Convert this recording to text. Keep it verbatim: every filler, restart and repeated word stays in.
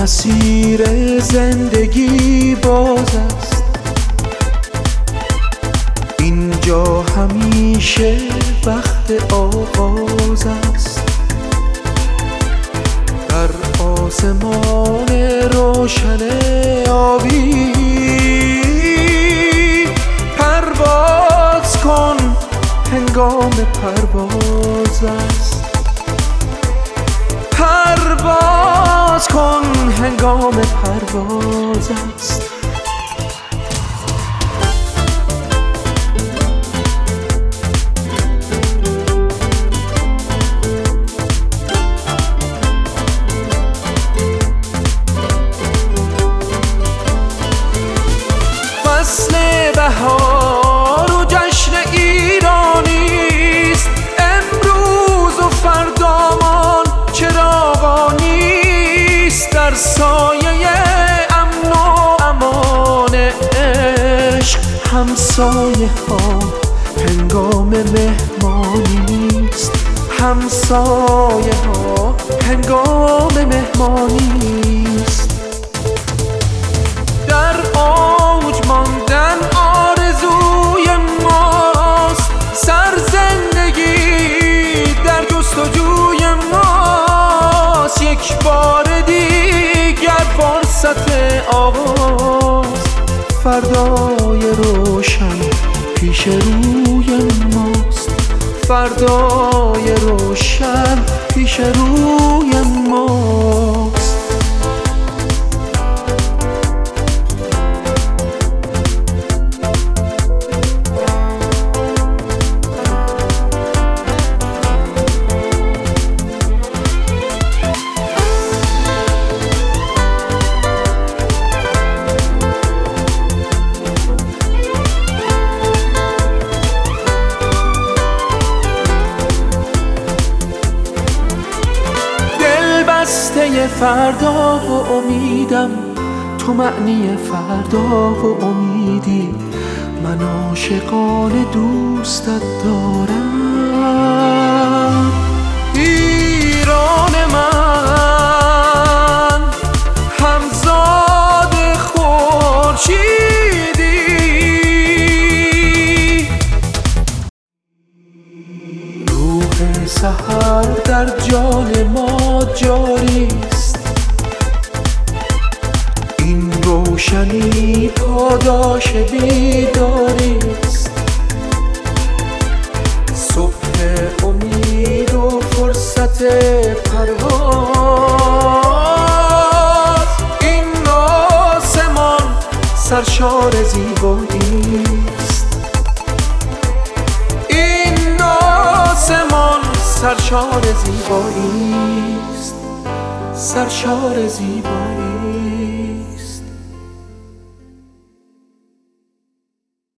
مسیر زندگی باز است، اینجا همیشه وقت آغاز است. در آسمان روشن آبی پرواز کن، هنگام پرواز است. پرواز کن، هنگام پرواز است. فصل بهار و جشن ایرانی است، امروز و فردامان چراغانی است. در سایه امن و امان عشق همسایه ها هنگام مهمانی است. همسایه ها هنگام مهمانی است. در اوج ماندن آرزوی ماست، سرزندگی در جستجوی ماست. یک بار دیگر فرصت آغاز، فردای روشن پیش روی ماست. فردای روشن پیش روی ماست. بسته فردا و امیدم، تو معنی فردا و امیدی. من عاشقانه دوستت دارم. ایران من همزاد خورشیدی، روح سحر در جان ما جاری است. این روشنی پاداش بیداری است. صبح امید و فرصت پرواز، این آسمان سرشار زیبایی است. این آسمان سرشار زیبایی است. سرشار زیبایی.